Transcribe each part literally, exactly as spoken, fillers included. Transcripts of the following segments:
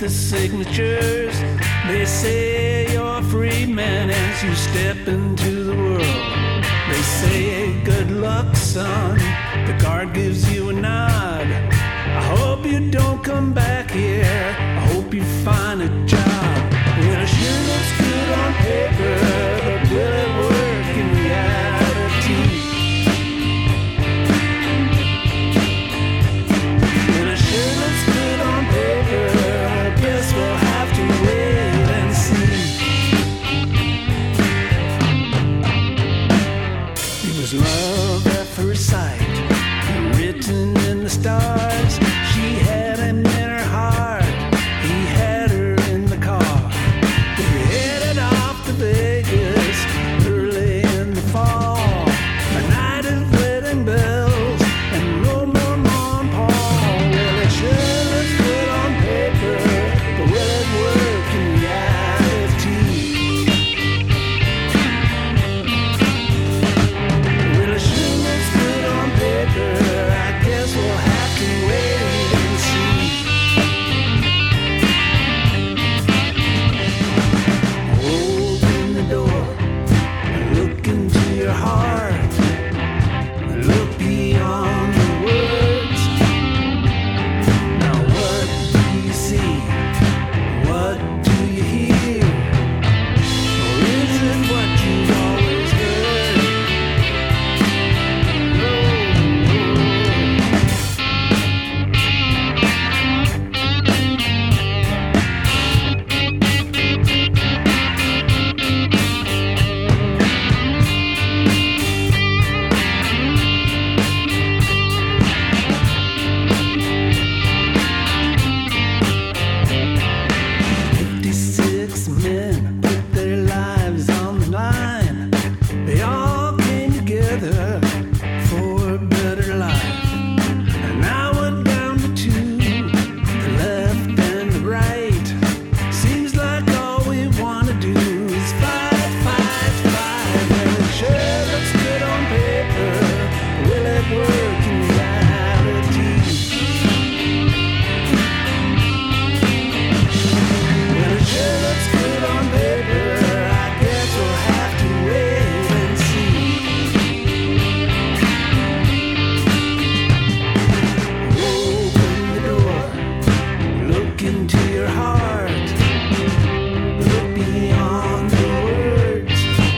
the signatures. They say you're a free man as you step into the world. They say good luck, son. The guard gives you a nod. I hope you don't come back here. I hope you find a job. Well, it sure looks good on paper, but will it work in reality? Well, it sure looks good on paper. I guess we'll have to wait and see. It was love at first sight, written in the stars. She had him in her heart. He had her in the car. They headed off to Vegas early in the fall. A night of wedding bells and no more Mom and Paul. Well, it sure looks good on paper, but will it work in reality? Well, it sure looks good on paper. I guess we'll have to wait and see. Open the door, look into your heart, look beyond the words. Now what do you see? What do you hear? Or is it what you've always heard? Fifty-six men put their lives on the line. They all came together for a better life. And now we're down to two, the left and the right. Seems like all we want to do is fight, fight, fight. Well, it sure looks good on paper. Will it work in reality? Well, it sure looks good on paper. I guess we'll have to wait and see. Open the door, look into your heart, look beyond the words.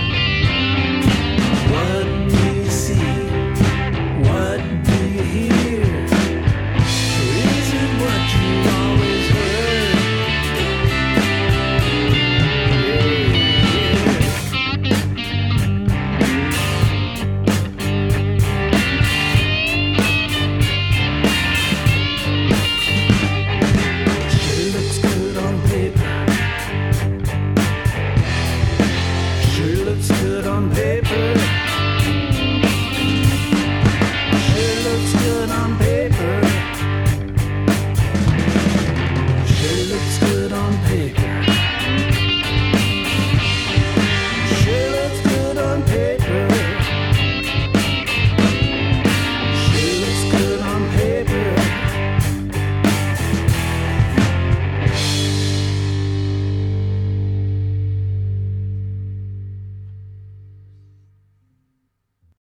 What do you see? What do you hear? Or is it what you always heard? Sure looks good on paper. Sure looks good on paper.